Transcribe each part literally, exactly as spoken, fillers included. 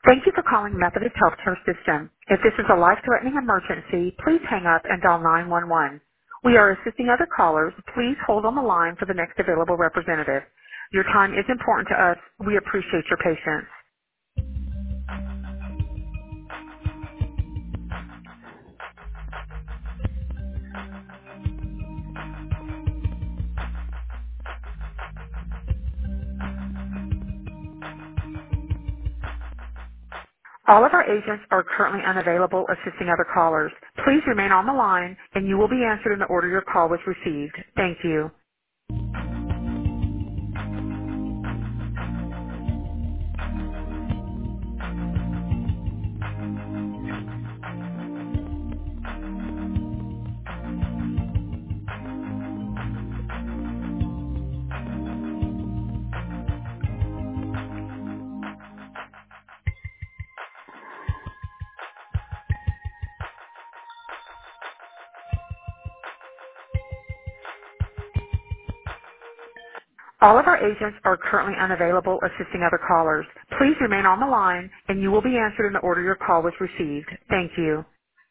Thank you for calling Methodist Healthcare System. If this is a life-threatening emergency, please hang up and dial nine one one. We are assisting other callers. Please hold on the line for the next available representative. Your time is important to us. We appreciate your patience. All of our agents are currently unavailable assisting other callers. Please remain on the line and you will be answered in the order your call was received. Thank you. All of our agents are currently unavailable assisting other callers. Please remain on the line and you will be answered in the order your call was received. Thank you.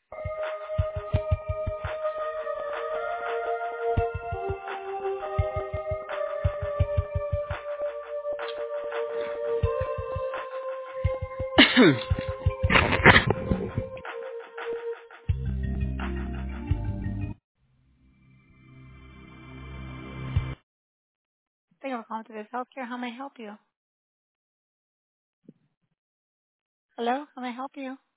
Thank you for calling to this healthcare. How may I help you? Hello? How may I help you?